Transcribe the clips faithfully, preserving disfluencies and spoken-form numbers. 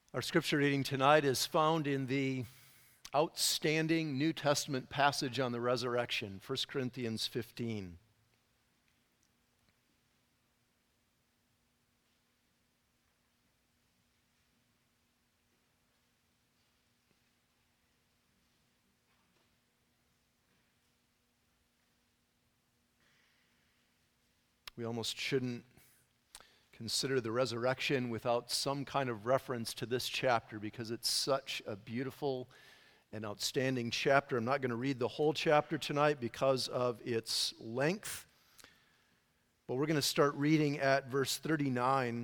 Our scripture reading tonight is found in the outstanding New Testament passage on the resurrection, First Corinthians fifteen. We almost shouldn't consider the resurrection without some kind of reference to this chapter because it's such a beautiful and outstanding chapter. I'm not going to read the whole chapter tonight because of its length, but we're going to start reading at verse thirty-nine.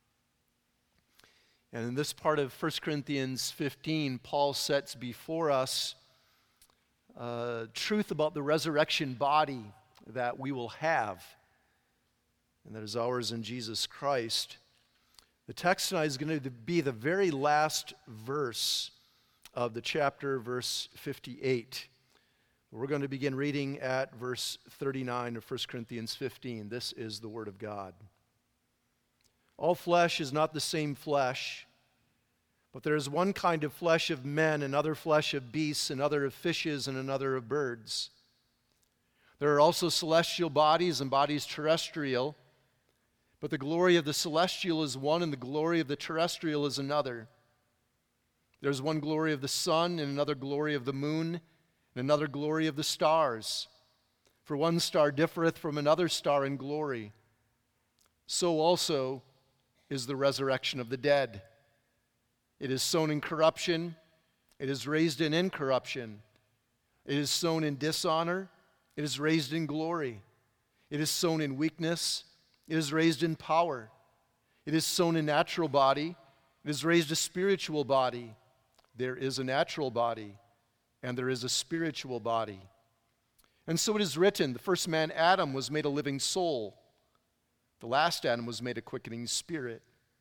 And in this part of First Corinthians fifteen, Paul sets before us uh, truth about the resurrection body that we will have, and that is ours in Jesus Christ. The text tonight is going to be the very last verse of the chapter, verse fifty-eight. We're going to begin reading at verse thirty-nine of First Corinthians fifteen. This is the Word of God. All flesh is not the same flesh, but there is one kind of flesh of men, another flesh of beasts, another of fishes, and another of birds. There are also celestial bodies and bodies terrestrial, but the glory of the celestial is one, and the glory of the terrestrial is another. There is one glory of the sun, and another glory of the moon, and another glory of the stars. For one star differeth from another star in glory. So also is the resurrection of the dead. It is sown in corruption, it is raised in incorruption. It is sown in dishonor, it is raised in glory. It is sown in weakness, it is raised in power. It is sown a natural body, it is raised a spiritual body. There is a natural body, and there is a spiritual body. And so it is written, the first man, Adam, was made a living soul. The last Adam was made a quickening spirit.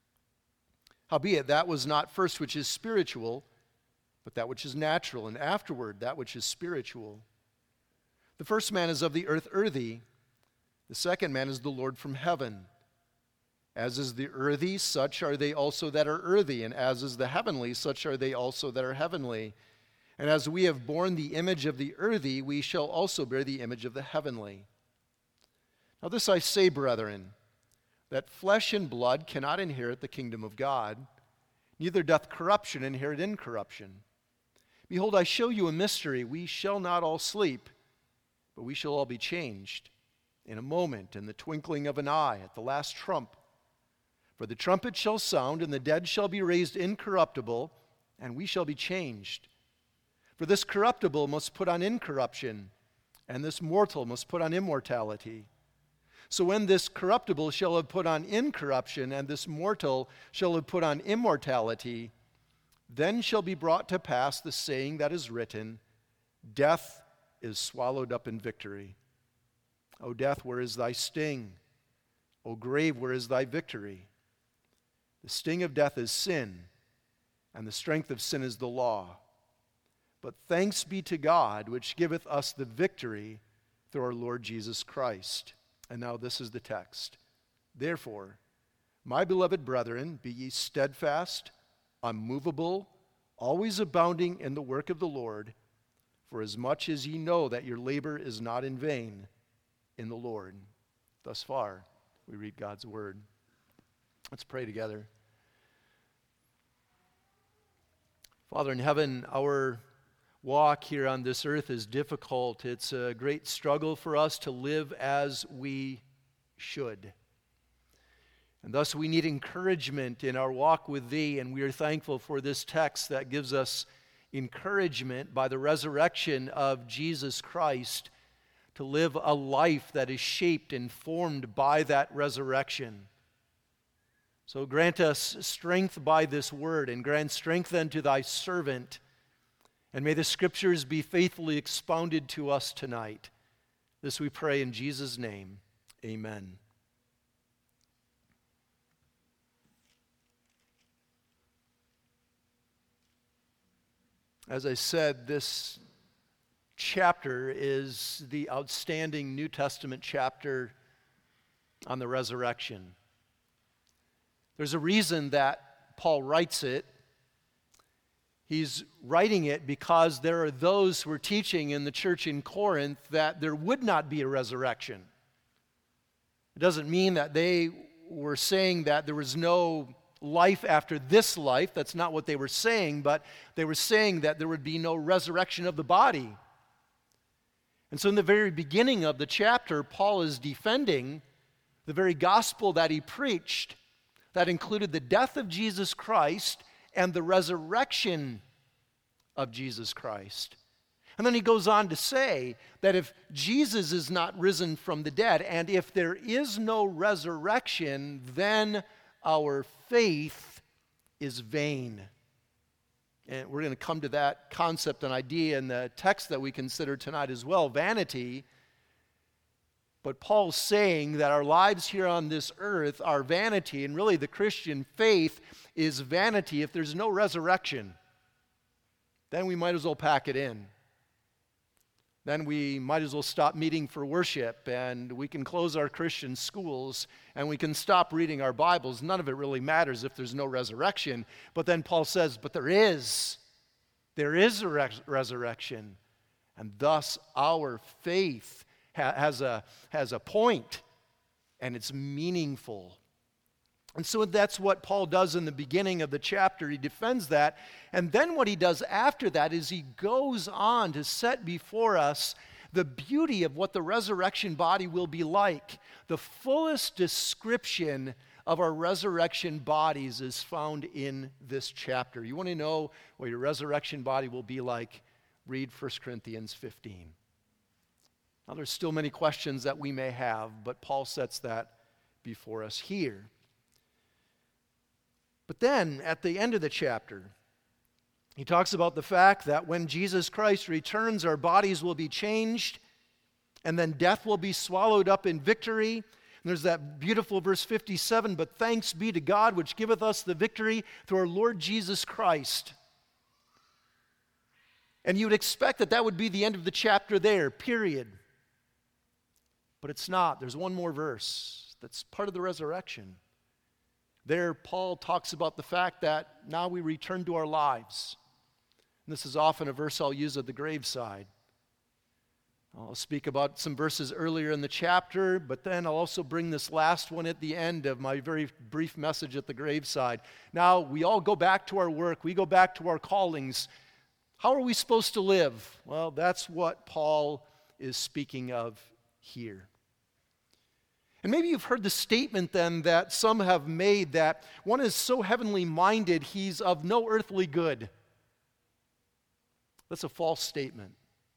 Howbeit, that was not first which is spiritual, but that which is natural, and afterward that which is spiritual. The first man is of the earth earthy, the second man is the Lord from heaven. As is the earthy, such are they also that are earthy, and as is the heavenly, such are they also that are heavenly. And as we have borne the image of the earthy, we shall also bear the image of the heavenly. Now this I say, brethren, that flesh and blood cannot inherit the kingdom of God, neither doth corruption inherit incorruption. Behold, I show you a mystery. We shall not all sleep, but we shall all be changed in a moment, in the twinkling of an eye, at the last trump. For the trumpet shall sound, and the dead shall be raised incorruptible, and we shall be changed. For this corruptible must put on incorruption, and this mortal must put on immortality. So when this corruptible shall have put on incorruption, and this mortal shall have put on immortality, then shall be brought to pass the saying that is written, Death is swallowed up in victory. O death, where is thy sting? O grave, where is thy victory? The sting of death is sin, and the strength of sin is the law. But thanks be to God, which giveth us the victory through our Lord Jesus Christ. And now this is the text. Therefore, my beloved brethren, be ye steadfast, unmovable, always abounding in the work of the Lord, for as much as ye know that your labor is not in vain in the Lord. Thus far, we read God's word. Let's pray together. Father in heaven, our walk here on this earth is difficult. It's a great struggle for us to live as we should. And thus we need encouragement in our walk with Thee, and we are thankful for this text that gives us encouragement by the resurrection of Jesus Christ to live a life that is shaped and formed by that resurrection. So grant us strength by this word, and grant strength then to Thy servant, and may the Scriptures be faithfully expounded to us tonight. This we pray in Jesus' name. Amen. As I said, this chapter is the outstanding New Testament chapter on the resurrection. There's a reason that Paul writes it, He's writing it because there are those who are teaching in the church in Corinth that there would not be a resurrection. It doesn't mean that they were saying that there was no life after this life. That's not what they were saying, but they were saying that there would be no resurrection of the body. And so in the very beginning of the chapter, Paul is defending the very gospel that he preached that included the death of Jesus Christ and the resurrection of Jesus Christ. And then he goes on to say that if Jesus is not risen from the dead, and if there is no resurrection, then our faith is vain. And we're going to come to that concept and idea in the text that we consider tonight as well, vanity. But Paul's saying that our lives here on this earth are vanity, and really the Christian faith is vanity. If there's no resurrection, then we might as well pack it in. Then we might as well stop meeting for worship, and we can close our Christian schools, and we can stop reading our Bibles. None of it really matters if there's no resurrection. But then Paul says, but there is. There is a res- resurrection. And thus our faith ha- has a, has a point, and it's meaningful. And so that's what Paul does in the beginning of the chapter. He defends that. And then what he does after that is he goes on to set before us the beauty of what the resurrection body will be like. The fullest description of our resurrection bodies is found in this chapter. You want to know what your resurrection body will be like? Read First Corinthians fifteen. Now, there's still many questions that we may have, but Paul sets that before us here. But then, at the end of the chapter, he talks about the fact that when Jesus Christ returns, our bodies will be changed, and then death will be swallowed up in victory. And there's that beautiful verse fifty-seven, but thanks be to God which giveth us the victory through our Lord Jesus Christ. And you would expect that that would be the end of the chapter there, period. But it's not. There's one more verse that's part of the resurrection. There, Paul talks about the fact that now we return to our lives. And this is often a verse I'll use at the graveside. I'll speak about some verses earlier in the chapter, but then I'll also bring this last one at the end of my very brief message at the graveside. Now, we all go back to our work. We go back to our callings. How are we supposed to live? Well, that's what Paul is speaking of here. And maybe you've heard the statement then that some have made that one is so heavenly minded, he's of no earthly good. That's a false statement.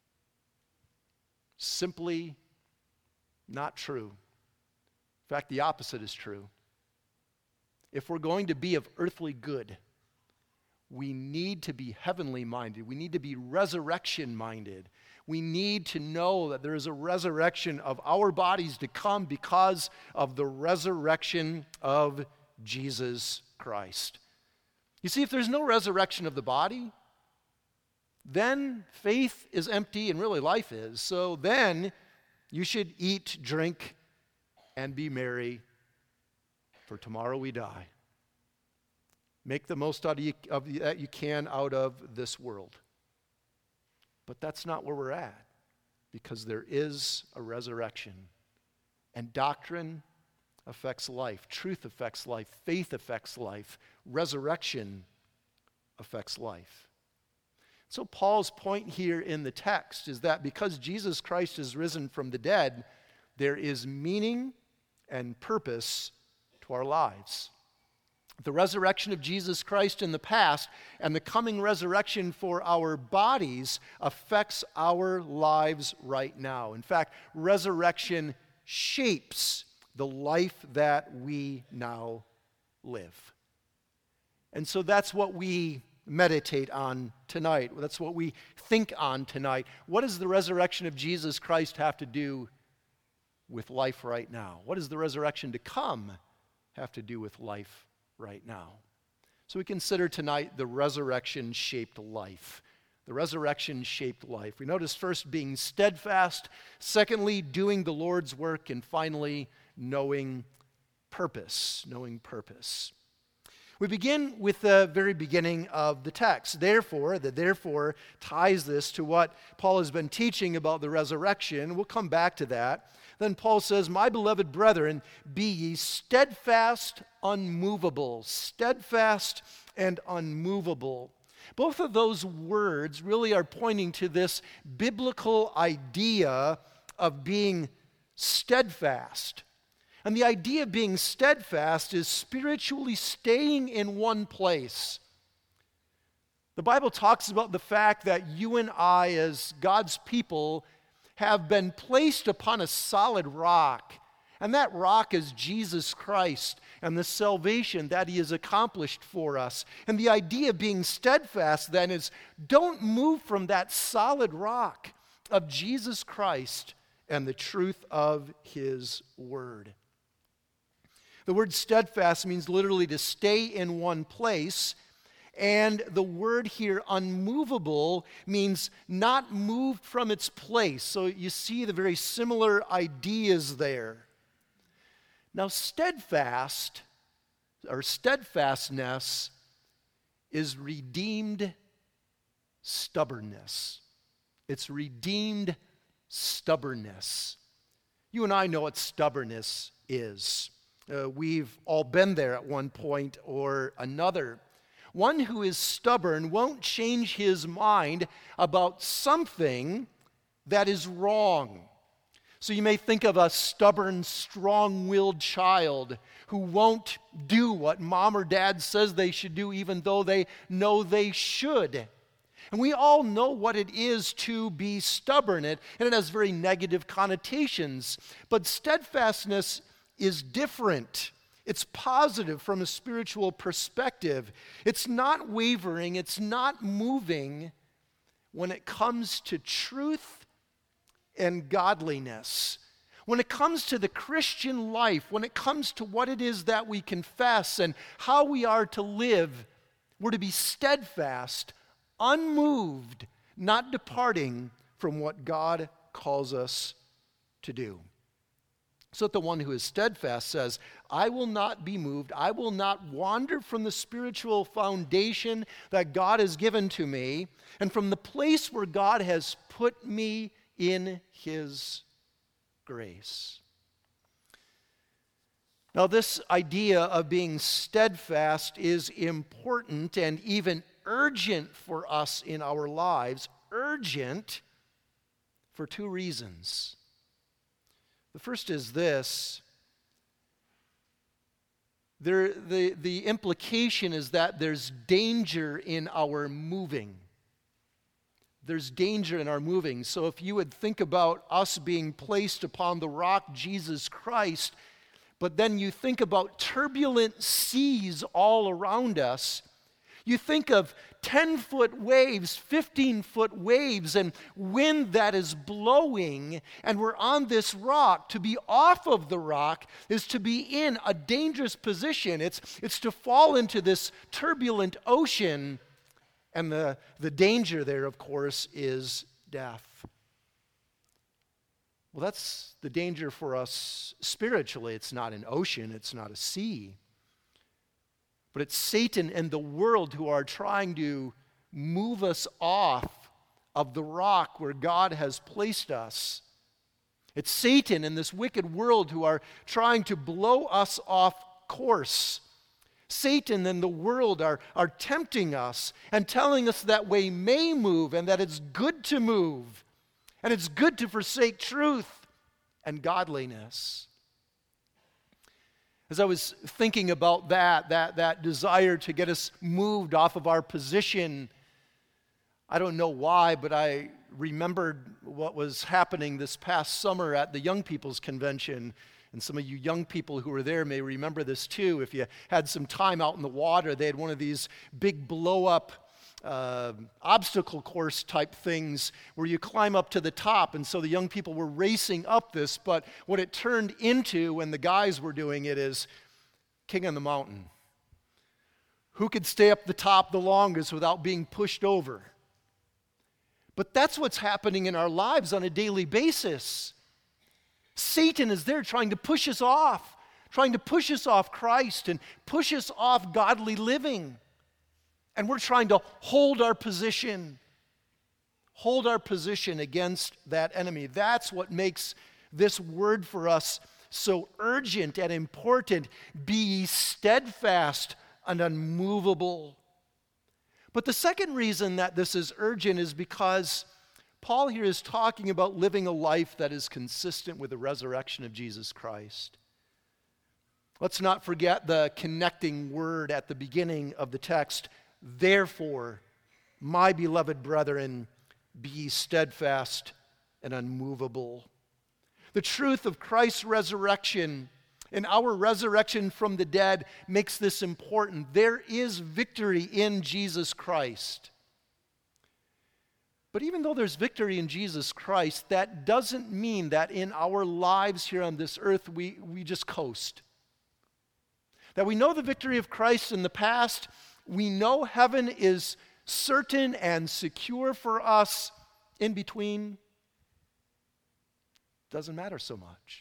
Simply not true. In fact, the opposite is true. If we're going to be of earthly good, we need to be heavenly minded. We need to be resurrection minded. We need to know that there is a resurrection of our bodies to come because of the resurrection of Jesus Christ. You see, if there's no resurrection of the body, then faith is empty and really life is. So then you should eat, drink, and be merry, for tomorrow we die. Make the most out of you, of you, that you can out of this world. But that's not where we're at, because there is a resurrection. And doctrine affects life. Truth affects life. Faith affects life. Resurrection affects life. So Paul's point here in the text is that because Jesus Christ is risen from the dead, there is meaning and purpose to our lives. The resurrection of Jesus Christ in the past and the coming resurrection for our bodies affects our lives right now. In fact, resurrection shapes the life that we now live. And so that's what we meditate on tonight. That's what we think on tonight. What does the resurrection of Jesus Christ have to do with life right now? What does the resurrection to come have to do with life right now? So we consider tonight the resurrection-shaped life. The resurrection-shaped life. We notice first being steadfast, secondly doing the Lord's work, and finally knowing purpose. Knowing purpose. We begin with the very beginning of the text. Therefore, the therefore ties this to what Paul has been teaching about the resurrection. We'll come back to that. Then Paul says, "My beloved brethren, be ye steadfast, unmovable." Steadfast and unmovable. Both of those words really are pointing to this biblical idea of being steadfast. And the idea of being steadfast is spiritually staying in one place. The Bible talks about the fact that you and I, as God's people, have been placed upon a solid rock. And that rock is Jesus Christ and the salvation that He has accomplished for us. And the idea of being steadfast then is don't move from that solid rock of Jesus Christ and the truth of His Word. The word steadfast means literally to stay in one place, and the word here, unmovable, means not moved from its place. So you see the very similar ideas there. Now, steadfast, or steadfastness, is redeemed stubbornness. It's redeemed stubbornness. You and I know what stubbornness is. Uh, we've all been there at one point or another. One who is stubborn won't change his mind about something that is wrong. So you may think of a stubborn, strong-willed child who won't do what mom or dad says they should do even though they know they should. And we all know what it is to be stubborn, and it has very negative connotations. But steadfastness is different. It's positive from a spiritual perspective. It's not wavering, it's not moving when it comes to truth and godliness. When it comes to the Christian life, when it comes to what it is that we confess and how we are to live, we're to be steadfast, unmoved, not departing from what God calls us to do. So that the one who is steadfast says, I will not be moved. I will not wander from the spiritual foundation that God has given to me and from the place where God has put me in His grace. Now, this idea of being steadfast is important and even urgent for us in our lives. Urgent for two reasons. The first is this. There, the, the implication is that there's danger in our moving. There's danger in our moving. So if you would think about us being placed upon the rock, Jesus Christ, but then you think about turbulent seas all around us, you think of ten-foot waves, fifteen-foot waves, and wind that is blowing, and we're on this rock. To be off of the rock is to be in a dangerous position. It's, it's to fall into this turbulent ocean, and the, the danger there, of course, is death. Well, that's the danger for us spiritually. It's not an ocean, it's not a sea. But it's Satan and the world who are trying to move us off of the rock where God has placed us. It's Satan and this wicked world who are trying to blow us off course. Satan and the world are, are tempting us and telling us that we may move and that it's good to move and it's good to forsake truth and godliness. As I was thinking about that, that, that desire to get us moved off of our position, I don't know why, but I remembered what was happening this past summer at the Young People's Convention. And some of you young people who were there may remember this too. If you had some time out in the water, they had one of these big blow-up Uh, obstacle course type things where you climb up to the top, and so the young people were racing up this, but what it turned into when the guys were doing it is King on the Mountain. Who could stay up the top the longest without being pushed over? But that's what's happening in our lives on a daily basis. Satan is there trying to push us off, trying to push us off Christ and push us off godly living. And we're trying to hold our position, hold our position against that enemy. That's what makes this word for us so urgent and important. Be ye steadfast and unmovable. But the second reason that this is urgent is because Paul here is talking about living a life that is consistent with the resurrection of Jesus Christ. Let's not forget the connecting word at the beginning of the text. Therefore, my beloved brethren, be ye steadfast and unmovable. The truth of Christ's resurrection and our resurrection from the dead makes this important. There is victory in Jesus Christ. But even though there's victory in Jesus Christ, that doesn't mean that in our lives here on this earth we, we just coast. That we know the victory of Christ in the past, we know heaven is certain and secure for us. In between, doesn't matter so much.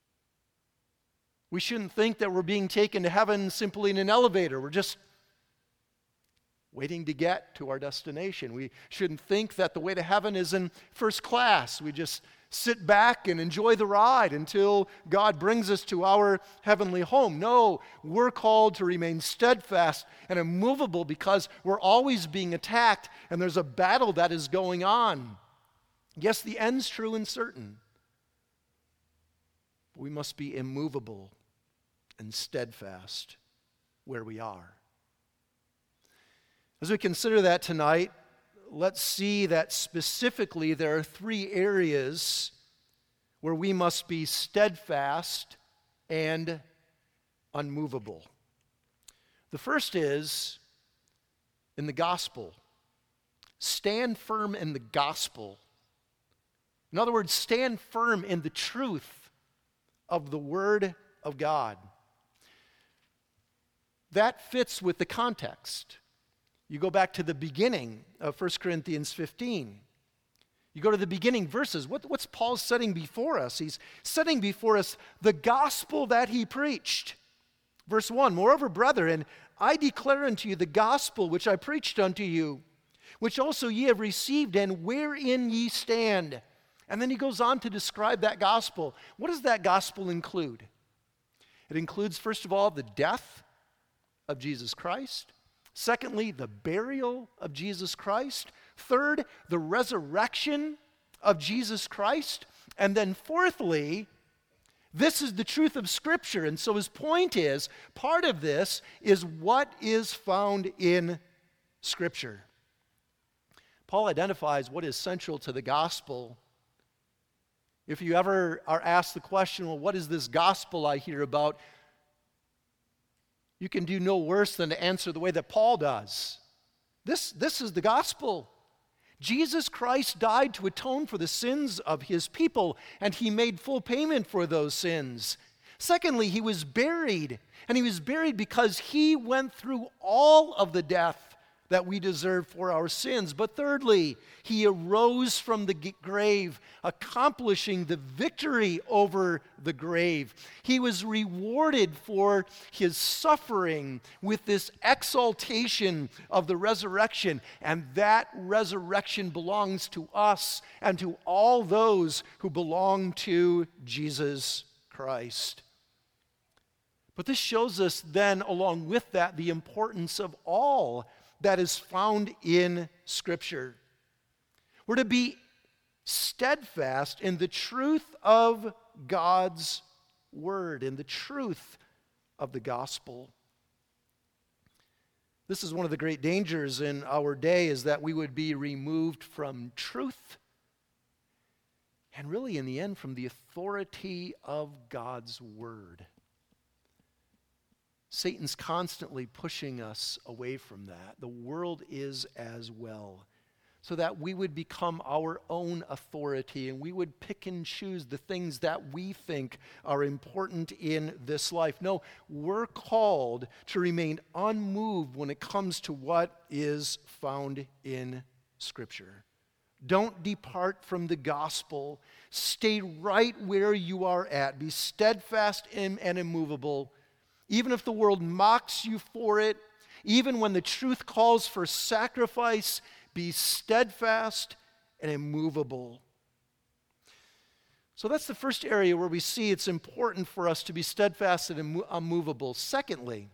We shouldn't think that we're being taken to heaven simply in an elevator. We're just waiting to get to our destination. We shouldn't think that the way to heaven is in first class. We just sit back and enjoy the ride until God brings us to our heavenly home. No, we're called to remain steadfast and immovable because we're always being attacked and there's a battle that is going on. Yes, the end's true and certain. But we must be immovable and steadfast where we are. As we consider that tonight, let's see that specifically there are three areas where we must be steadfast and unmovable. The first is in the gospel. Stand firm in the gospel. In other words, stand firm in the truth of the Word of God. That fits with the context. You go back to the beginning of First Corinthians fifteen. You go to the beginning verses. What, what's Paul setting before us? He's setting before us the gospel that he preached. Verse one, moreover, brethren, I declare unto you the gospel which I preached unto you, which also ye have received, and wherein ye stand. And then he goes on to describe that gospel. What does that gospel include? It includes, first of all, the death of Jesus Christ. Secondly, the burial of Jesus Christ. Third, the resurrection of Jesus Christ. And then fourthly, this is the truth of Scripture. And so his point is, part of this is what is found in Scripture. Paul identifies what is central to the gospel. If you ever are asked the question, well, what is this gospel I hear about? You can do no worse than to answer the way that Paul does. This, this is the gospel. Jesus Christ died to atone for the sins of his people, and he made full payment for those sins. Secondly, he was buried, and he was buried because he went through all of the death that we deserve for our sins. But thirdly, he arose from the grave, accomplishing the victory over the grave. He was rewarded for his suffering with this exaltation of the resurrection, and that resurrection belongs to us and to all those who belong to Jesus Christ. But this shows us then, along with that, the importance of all that is found in Scripture. We're to be steadfast in the truth of God's Word, in the truth of the gospel. This is one of the great dangers in our day, is that we would be removed from truth and really, in the end, from the authority of God's Word. Satan's constantly pushing us away from that. The world is as well. So that we would become our own authority and we would pick and choose the things that we think are important in this life. No, we're called to remain unmoved when it comes to what is found in Scripture. Don't depart from the gospel. Stay right where you are at. Be steadfast and, and immovable. Even if the world mocks you for it, even when the truth calls for sacrifice, be steadfast and immovable. So that's the first area where we see it's important for us to be steadfast and immovable. Secondly,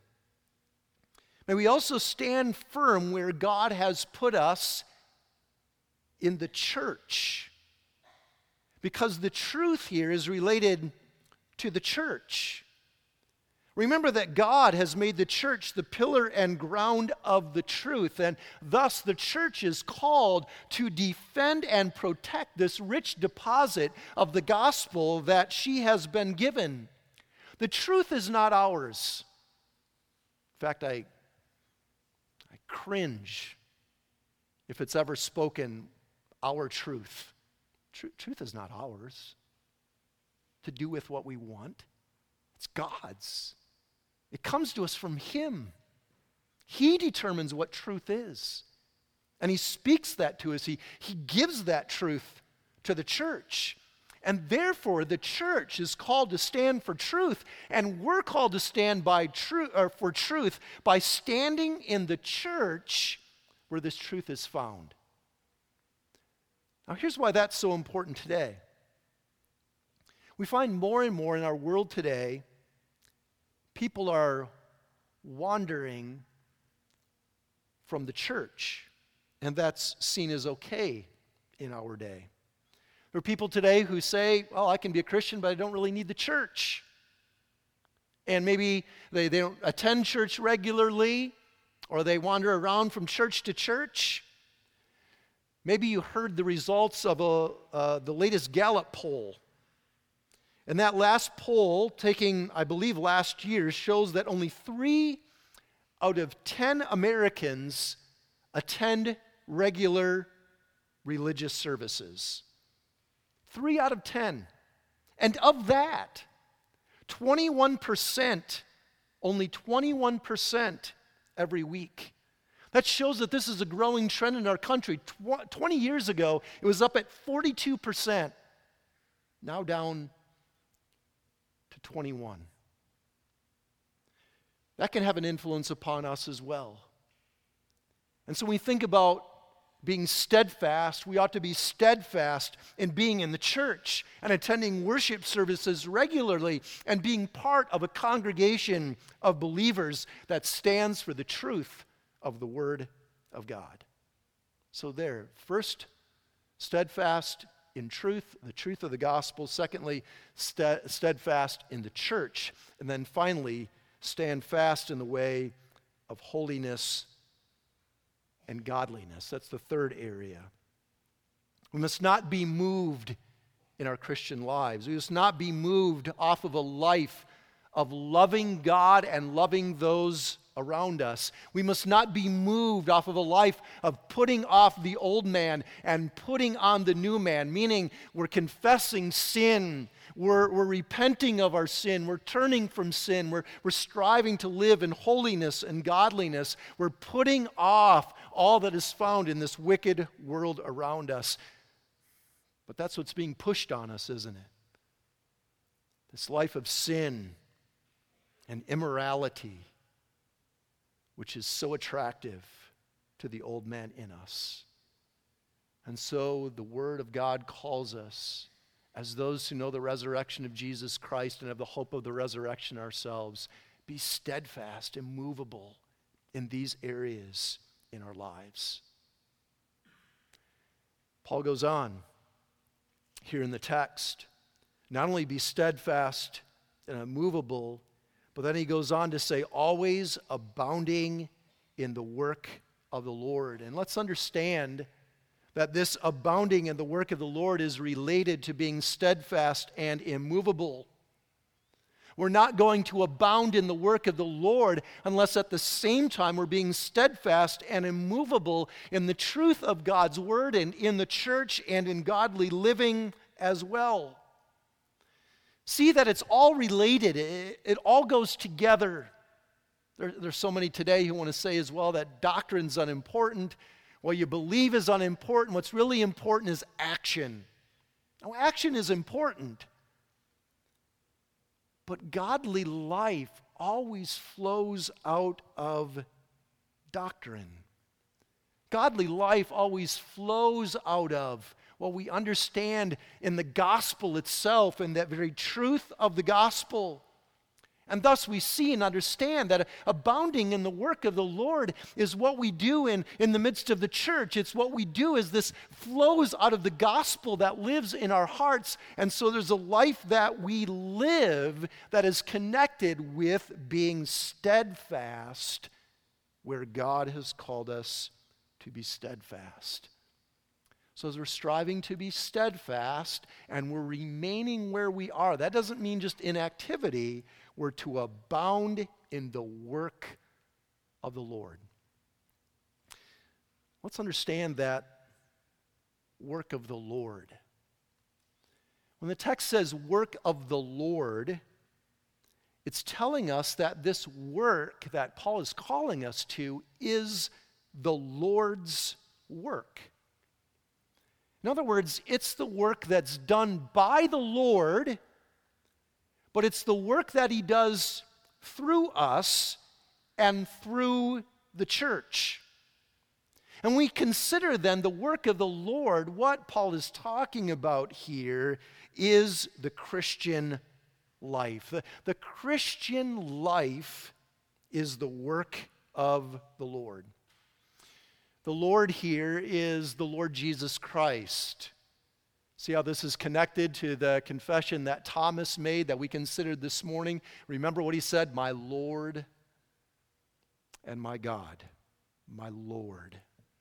may we also stand firm where God has put us in the church. Because the truth here is related to the church. Remember that God has made the church the pillar and ground of the truth, and thus the church is called to defend and protect this rich deposit of the gospel that she has been given. The truth is not ours. In fact, I, I cringe if it's ever spoken, our truth. Tr- truth is not ours to do with what we want. It's God's. It comes to us from Him. He determines what truth is. And He speaks that to us. He, he gives that truth to the church. And therefore, the church is called to stand for truth. And we're called to stand by tru- or for truth by standing in the church where this truth is found. Now, here's why that's so important today. We find more and more in our world today, people are wandering from the church, and that's seen as okay in our day. There are people today who say, well, I can be a Christian, but I don't really need the church. And maybe they, they don't attend church regularly, or they wander around from church to church. Maybe you heard the results of a, uh, the latest Gallup poll. And that last poll, taking, I believe, last year, shows that only three out of ten Americans attend regular religious services. Three out of ten. And of that, twenty-one percent, only twenty-one percent every week. That shows that this is a growing trend in our country. Tw- twenty years ago, it was up at forty-two percent. Now down to twenty-one. That can have an influence upon us as well. And so when we think about being steadfast, we ought to be steadfast in being in the church and attending worship services regularly and being part of a congregation of believers that stands for the truth of the Word of God. So there, first, steadfast in truth, the truth of the gospel. Secondly, st- steadfast in the church. And then finally, stand fast in the way of holiness and godliness. That's the third area. We must not be moved in our Christian lives. We must not be moved off of a life of loving God and loving those around us. We must not be moved off of a life of putting off the old man and putting on the new man, meaning we're confessing sin, we're, we're repenting of our sin, we're turning from sin, we're, we're striving to live in holiness and godliness. We're putting off all that is found in this wicked world around us. But that's what's being pushed on us, isn't it? This life of sin and immorality, which is so attractive to the old man in us. And so the Word of God calls us, as those who know the resurrection of Jesus Christ and have the hope of the resurrection ourselves, be steadfast, immovable in these areas in our lives. Paul goes on here in the text, not only be steadfast and immovable, but then he goes on to say, always abounding in the work of the Lord. And let's understand that this abounding in the work of the Lord is related to being steadfast and immovable. We're not going to abound in the work of the Lord unless at the same time we're being steadfast and immovable in the truth of God's word and in the church and in godly living as well. See that it's all related. It, it all goes together. There, there's so many today who want to say as well that doctrine's unimportant. What you believe is unimportant. What's really important is action. Now, action is important. But godly life always flows out of doctrine. Godly life always flows out of what we understand in the gospel itself and that very truth of the gospel. And thus we see and understand that abounding in the work of the Lord is what we do in, in the midst of the church. It's what we do as this flows out of the gospel that lives in our hearts. And so there's a life that we live that is connected with being steadfast where God has called us to be steadfast. So as we're striving to be steadfast and we're remaining where we are, that doesn't mean just inactivity. We're to abound in the work of the Lord. Let's understand that work of the Lord. When the text says work of the Lord, it's telling us that this work that Paul is calling us to is the Lord's work. In other words, it's the work that's done by the Lord, but it's the work that he does through us and through the church. And we consider then the work of the Lord, what Paul is talking about here is the Christian life. The, the Christian life is the work of the Lord. The Lord here is the Lord Jesus Christ. See how this is connected to the confession that Thomas made that we considered this morning? Remember what he said? My Lord and my God. My Lord.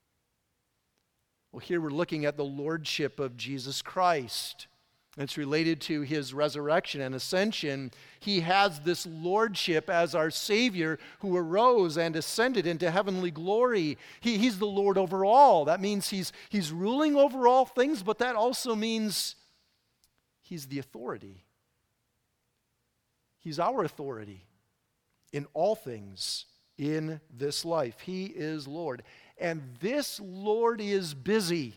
Well, here we're looking at the lordship of Jesus Christ. It's related to his resurrection and ascension. He has this lordship as our Savior who arose and ascended into heavenly glory. He, he's the Lord over all. That means he's, he's ruling over all things, but that also means he's the authority. He's our authority in all things in this life. He is Lord. And this Lord is busy.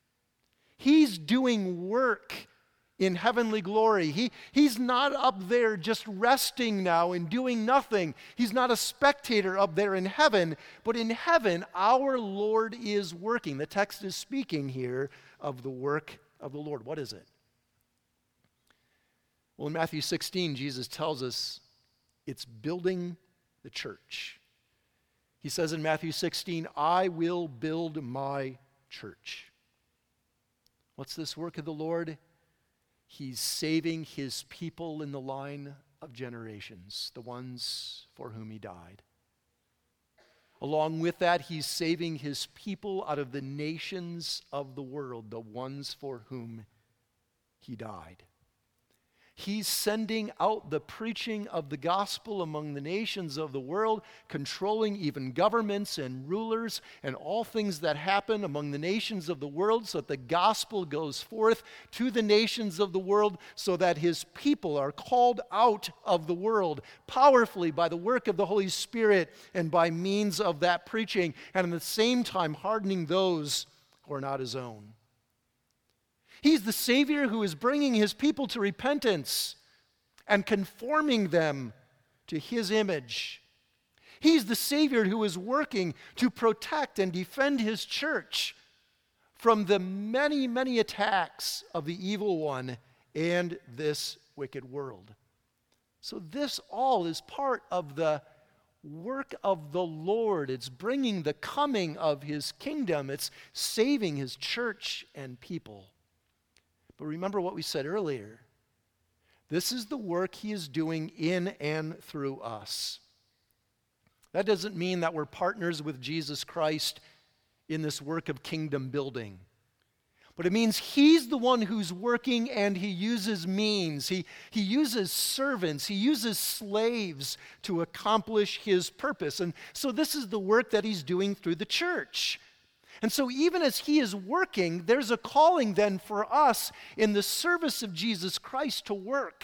He's doing work in heavenly glory. He, he's not up there just resting now and doing nothing. He's not a spectator up there in heaven, but in heaven, our Lord is working. The text is speaking here of the work of the Lord. What is it? Well, in Matthew sixteen, Jesus tells us it's building the church. He says in Matthew sixteen, I will build my church. What's this work of the Lord? He's saving his people in the line of generations, the ones for whom he died. Along with that, he's saving his people out of the nations of the world, the ones for whom he died. He's sending out the preaching of the gospel among the nations of the world, controlling even governments and rulers and all things that happen among the nations of the world so that the gospel goes forth to the nations of the world so that his people are called out of the world powerfully by the work of the Holy Spirit and by means of that preaching, and at the same time hardening those who are not his own. He's the Savior who is bringing his people to repentance and conforming them to his image. He's the Savior who is working to protect and defend his church from the many, many attacks of the evil one and this wicked world. So this all is part of the work of the Lord. It's bringing the coming of his kingdom. It's saving his church and people. But remember what we said earlier. This is the work he is doing in and through us. That doesn't mean that we're partners with Jesus Christ in this work of kingdom building. But it means he's the one who's working and he uses means. He, he uses servants. He uses slaves to accomplish his purpose. And so this is the work that he's doing through the church. And so even as he is working, there's a calling then for us in the service of Jesus Christ to work.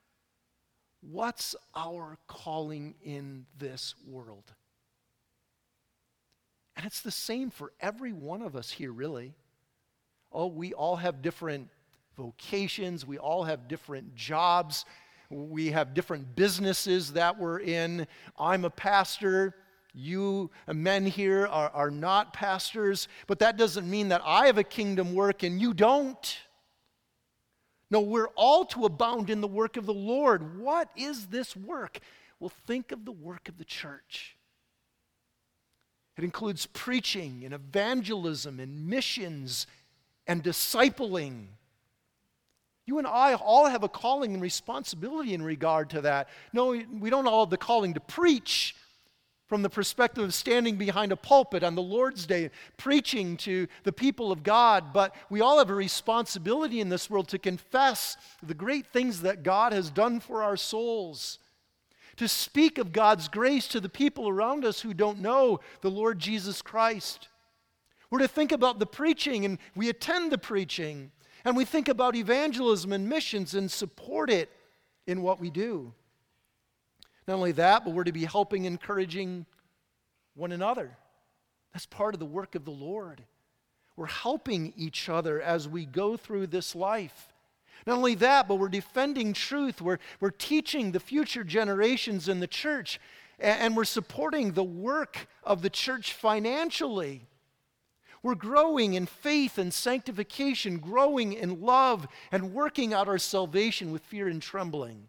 What's our calling in this world? And it's the same for every one of us here, really. Oh, we all have different vocations. We all have different jobs. We have different businesses that we're in. I'm a pastor. You men here are, are not pastors. But that doesn't mean that I have a kingdom work and you don't. No, we're all to abound in the work of the Lord. What is this work? Well, think of the work of the church. It includes preaching and evangelism and missions and discipling. You and I all have a calling and responsibility in regard to that. No, we don't all have the calling to preach from the perspective of standing behind a pulpit on the Lord's Day, preaching to the people of God, but we all have a responsibility in this world to confess the great things that God has done for our souls, to speak of God's grace to the people around us who don't know the Lord Jesus Christ. We're to think about the preaching, and we attend the preaching, and we think about evangelism and missions and support it in what we do. Not only that, but we're to be helping, encouraging one another. That's part of the work of the Lord. We're helping each other as we go through this life. Not only that, but we're defending truth. We're, we're teaching the future generations in the church, and, and we're supporting the work of the church financially. We're growing in faith and sanctification, growing in love, and working out our salvation with fear and trembling.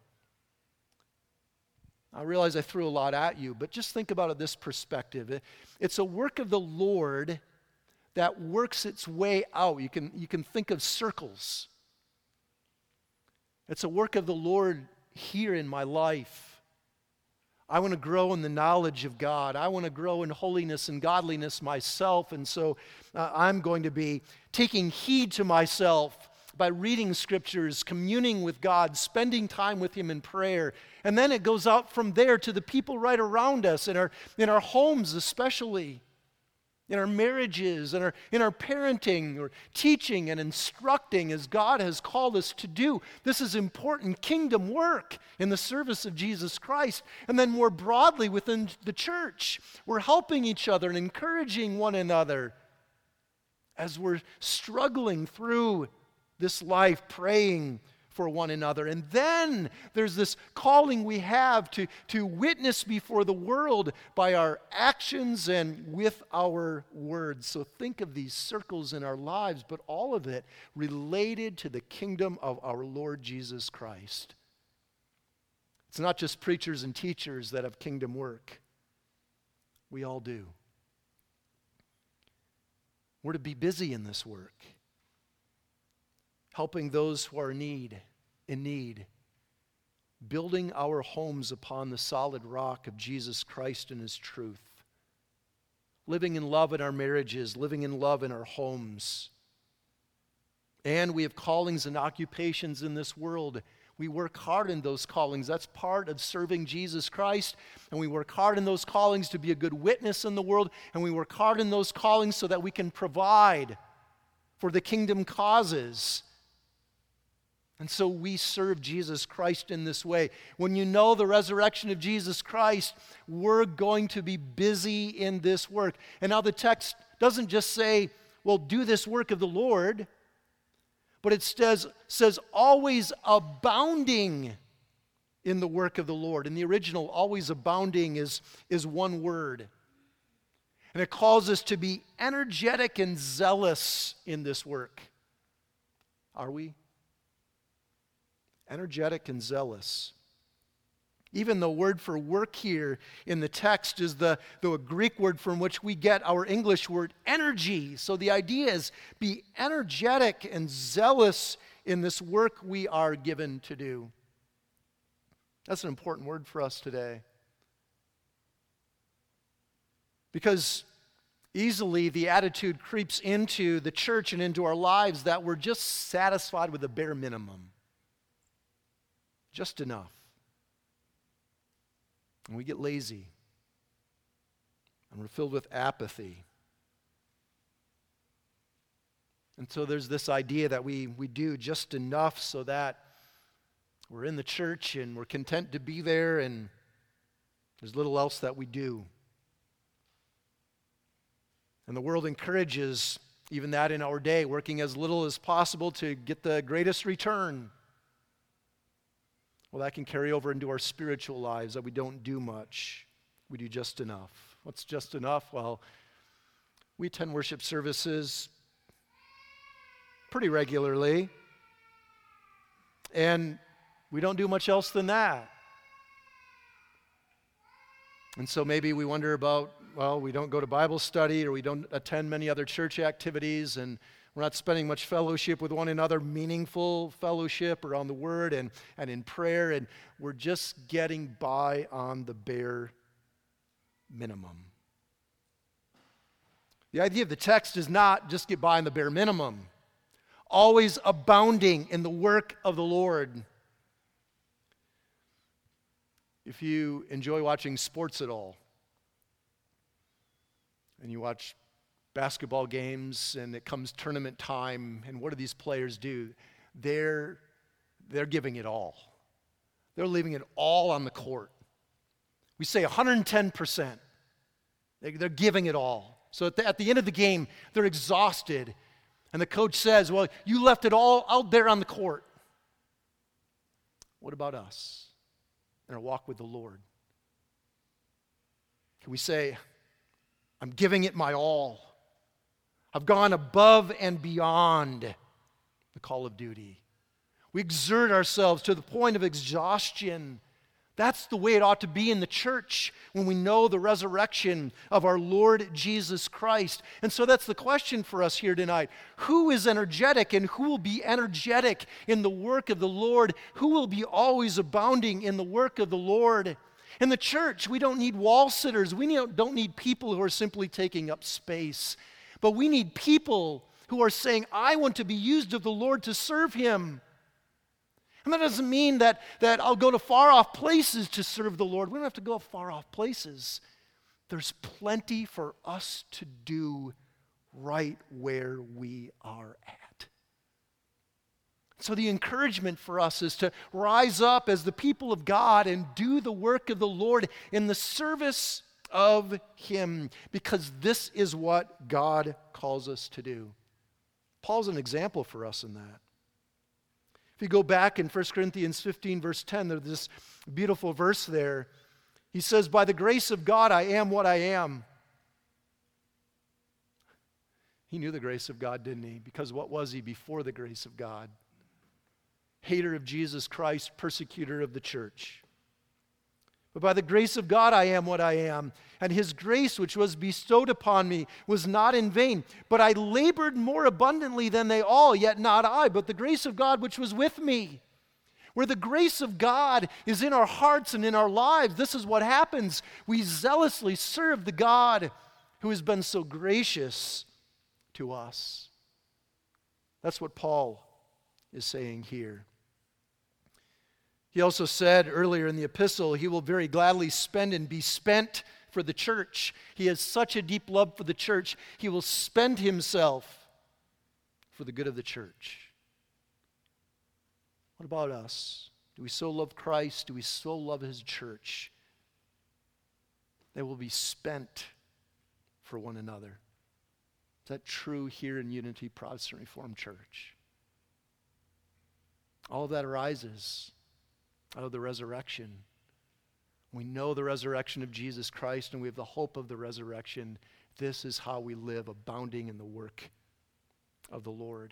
I realize I threw a lot at you, but just think about it this perspective. It's a work of the Lord that works its way out. You can, you can think of circles. It's a work of the Lord here in my life. I want to grow in the knowledge of God. I want to grow in holiness and godliness myself, and so uh, I'm going to be taking heed to myself by reading scriptures, communing with God, spending time with Him in prayer. And then it goes out from there to the people right around us, in our, in our homes especially, in our marriages, in our, in our parenting, or teaching and instructing as God has called us to do. This is important kingdom work in the service of Jesus Christ. And then more broadly within the church, we're helping each other and encouraging one another as we're struggling through this life, praying for one another. And then there's this calling we have to, to witness before the world by our actions and with our words. So think of these circles in our lives, but all of it related to the kingdom of our Lord Jesus Christ. It's not just preachers and teachers that have kingdom work. We all do. We're to be busy in this work, helping those who are in need, in need, building our homes upon the solid rock of Jesus Christ and His truth, living in love in our marriages, living in love in our homes. And we have callings and occupations in this world. We work hard in those callings. That's part of serving Jesus Christ. And we work hard in those callings to be a good witness in the world. And we work hard in those callings so that we can provide for the kingdom causes. And so we serve Jesus Christ in this way. When you know the resurrection of Jesus Christ, we're going to be busy in this work. And now the text doesn't just say, well, do this work of the Lord, but it says, says always abounding in the work of the Lord. In the original, always abounding is, is one word. And it calls us to be energetic and zealous in this work. Are we? Energetic and zealous. Even the word for work here in the text is the, the Greek word from which we get our English word energy. So the idea is be energetic and zealous in this work we are given to do. That's an important word for us today. Because easily the attitude creeps into the church and into our lives that we're just satisfied with the bare minimum. Just enough. And we get lazy. And we're filled with apathy. And so there's this idea that we, we do just enough so that we're in the church and we're content to be there and there's little else that we do. And the world encourages even that in our day, working as little as possible to get the greatest return. Well, that can carry over into our spiritual lives, that we don't do much. We do just enough. What's just enough? Well, we attend worship services pretty regularly, and we don't do much else than that. And so maybe we wonder about, well, we don't go to Bible study, or we don't attend many other church activities, and we're not spending much fellowship with one another, meaningful fellowship around the Word and, and in prayer, and we're just getting by on the bare minimum. The idea of the text is not just get by on the bare minimum, always abounding in the work of the Lord. If you enjoy watching sports at all, and you watch basketball games and it comes tournament time, and what do these players do? They're, they're giving it all. They're leaving it all on the court. We say one hundred ten percent. They, they're giving it all. So at the, at the end of the game, they're exhausted. And the coach says, well, you left it all out there on the court. What about us in our walk with the Lord? Can we say, I'm giving it my all. I've gone above and beyond the call of duty. We exert ourselves to the point of exhaustion. That's the way it ought to be in the church when we know the resurrection of our Lord Jesus Christ. And so that's the question for us here tonight. Who is energetic, and who will be energetic in the work of the Lord? Who will be always abounding in the work of the Lord? In the church, we don't need wall sitters. We don't need people who are simply taking up space. But we need people who are saying, I want to be used of the Lord to serve Him. And that doesn't mean that, that I'll go to far-off places to serve the Lord. We don't have to go to far-off places. There's plenty for us to do right where we are at. So the encouragement for us is to rise up as the people of God and do the work of the Lord in the service of Him, because this is what God calls us to do. Paul's an example for us in that. If you go back in First Corinthians fifteen, verse ten, there's this beautiful verse there. He says, by the grace of God, I am what I am. He knew the grace of God, didn't he? Because what was he before the grace of God? Hater of Jesus Christ, persecutor of the church. But by the grace of God I am what I am, and His grace which was bestowed upon me was not in vain. But I labored more abundantly than they all, yet not I, but the grace of God which was with me. Where the grace of God is in our hearts and in our lives, this is what happens. We zealously serve the God who has been so gracious to us. That's what Paul is saying here. He also said earlier in the epistle, he will very gladly spend and be spent for the church. He has such a deep love for the church, he will spend himself for the good of the church. What about us? Do we so love Christ? Do we so love His church that will be spent for one another? Is that true here in Unity Protestant Reformed Church? All of that arises out of the resurrection. We know the resurrection of Jesus Christ, and we have the hope of the resurrection. This is how we live, abounding in the work of the Lord.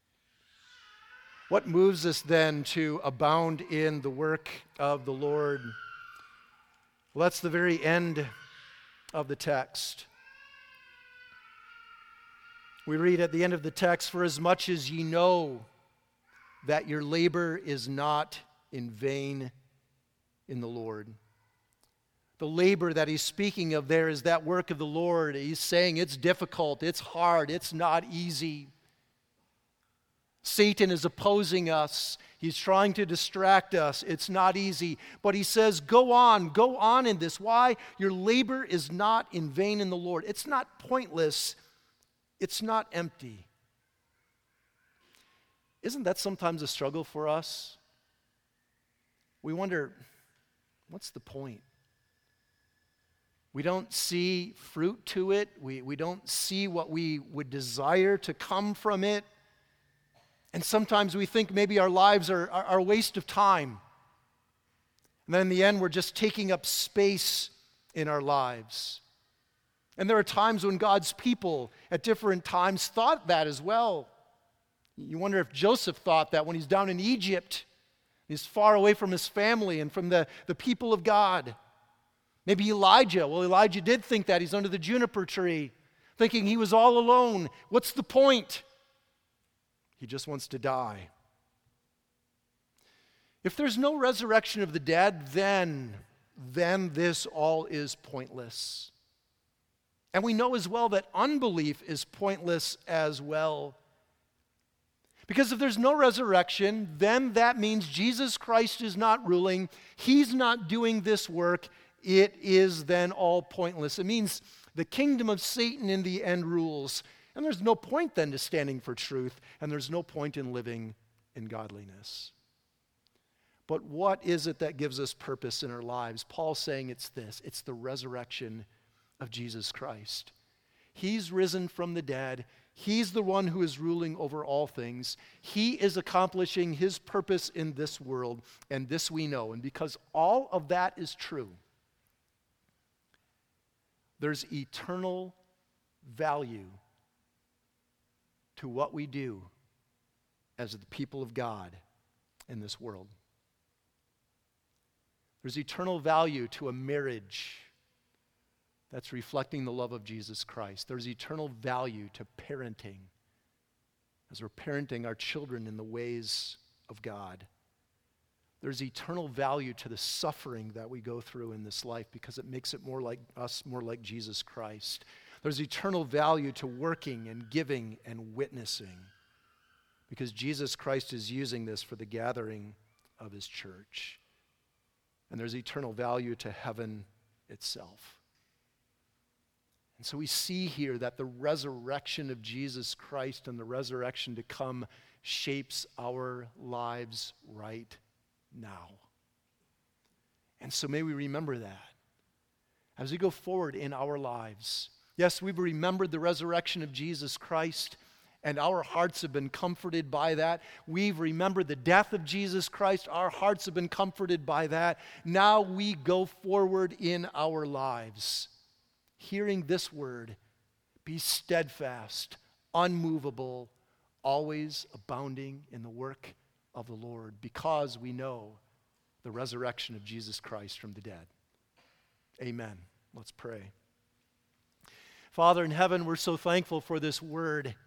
What moves us then to abound in the work of the Lord? Well, that's the very end of the text. We read at the end of the text, for as much as ye know that your labor is not in vain in the Lord. The labor that he's speaking of there is that work of the Lord. He's saying it's difficult, it's hard, it's not easy. Satan is opposing us. He's trying to distract us. It's not easy. But he says, go on, go on in this. Why? Your labor is not in vain in the Lord. It's not pointless. It's not empty. Isn't that sometimes a struggle for us? We wonder, what's the point? We don't see fruit to it. We, we don't see what we would desire to come from it. And sometimes we think maybe our lives are, are, are a waste of time. And then in the end, we're just taking up space in our lives. And there are times when God's people at different times thought that as well. You wonder if Joseph thought that when he's down in Egypt. He's far away from his family and from the, the people of God. Maybe Elijah. Well, Elijah did think that. He's under the juniper tree, thinking he was all alone. What's the point? He just wants to die. If there's no resurrection of the dead, then, then this all is pointless. And we know as well that unbelief is pointless as well. Because if there's no resurrection, then that means Jesus Christ is not ruling. He's not doing this work. It is then all pointless. It means the kingdom of Satan in the end rules. And there's no point then to standing for truth, and there's no point in living in godliness. But what is it that gives us purpose in our lives? Paul's saying it's this. It's the resurrection of Jesus Christ. He's risen from the dead. He's the one who is ruling over all things. He is accomplishing his purpose in this world, and this we know. And because all of that is true, there's eternal value to what we do as the people of God in this world. There's eternal value to a marriage that's reflecting the love of Jesus Christ. There's eternal value to parenting as we're parenting our children in the ways of God. There's eternal value to the suffering that we go through in this life because it makes it more like us, more like Jesus Christ. There's eternal value to working and giving and witnessing because Jesus Christ is using this for the gathering of his church. And there's eternal value to heaven itself. And so we see here that the resurrection of Jesus Christ and the resurrection to come shapes our lives right now. And so may we remember that as we go forward in our lives. Yes, we've remembered the resurrection of Jesus Christ, and our hearts have been comforted by that. We've remembered the death of Jesus Christ. Our hearts have been comforted by that. Now we go forward in our lives, hearing this word, be steadfast, unmovable, always abounding in the work of the Lord, because we know the resurrection of Jesus Christ from the dead. Amen. Let's pray. Father in heaven, we're so thankful for this word.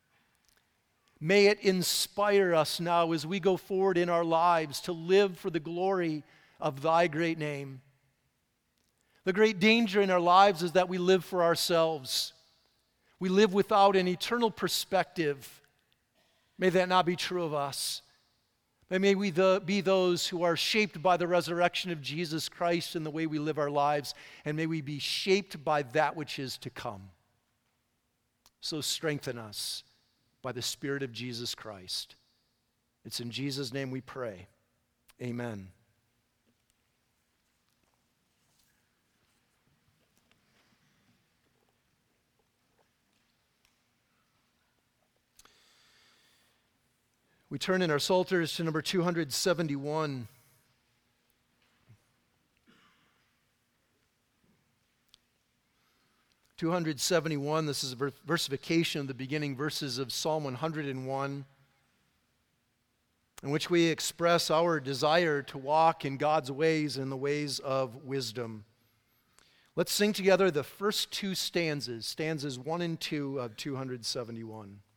May it inspire us now as we go forward in our lives to live for the glory of thy great name. The great danger in our lives is that we live for ourselves. We live without an eternal perspective. May that not be true of us. But may we the, be those who are shaped by the resurrection of Jesus Christ in the way we live our lives, and may we be shaped by that which is to come. So strengthen us by the Spirit of Jesus Christ. It's in Jesus' name we pray. Amen. We turn in our Psalters to number two hundred seventy-one. two hundred seventy-one, this is a versification of the beginning verses of Psalm one hundred one, in which we express our desire to walk in God's ways and the ways of wisdom. Let's sing together the first two stanzas, stanzas one and two of two hundred seventy-one.